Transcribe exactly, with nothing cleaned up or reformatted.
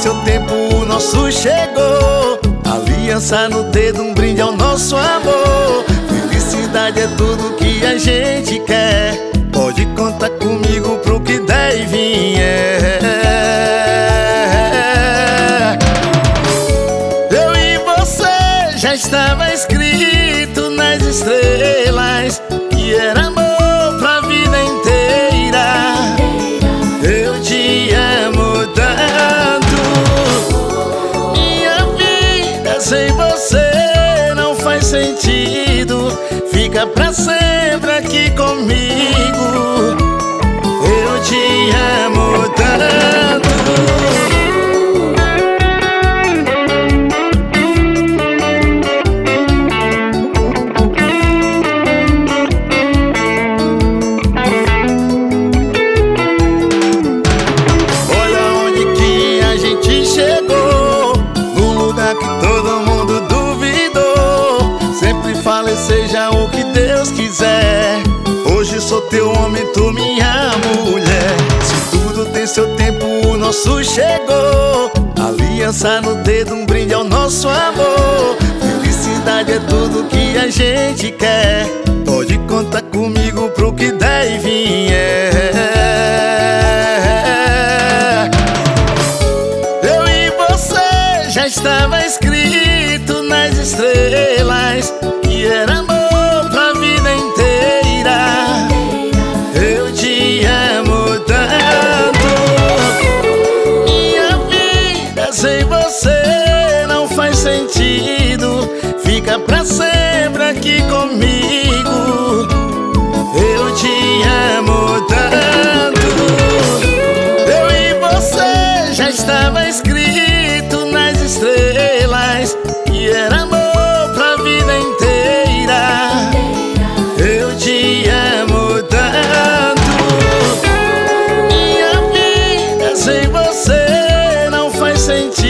seu tempo, o nosso chegou. Aliança no dedo, um brinde ao nosso amor. Felicidade é tudo que a gente quer. Pode contar comigo pro que der e vier. Eu e você já estava escrito nas estrelas que era amor pra vida inteira. Eu te amo tanto. Minha vida sem você não faz sentido. Fica pra sempre aqui comigo. Eu te amo tanto. Seja o que Deus quiser. Hoje sou teu homem, tu minha mulher. Se tudo tem seu tempo, o nosso chegou. Aliança no dedo, um brinde ao nosso amor. Felicidade é tudo que a gente quer. Pode contar comigo pro que der e vier. Eu e você já estava escrito nas estrelas que era amor pra vida inteira. Eu te amo tanto. Minha vida sem você não faz sentido. Fica pra sempre aqui comigo. Eu te amo tanto. Eu e você já estava escrito nas estrelas que era amor pra vida inteira. Eu te amo tanto. Minha vida sem você não faz sentido.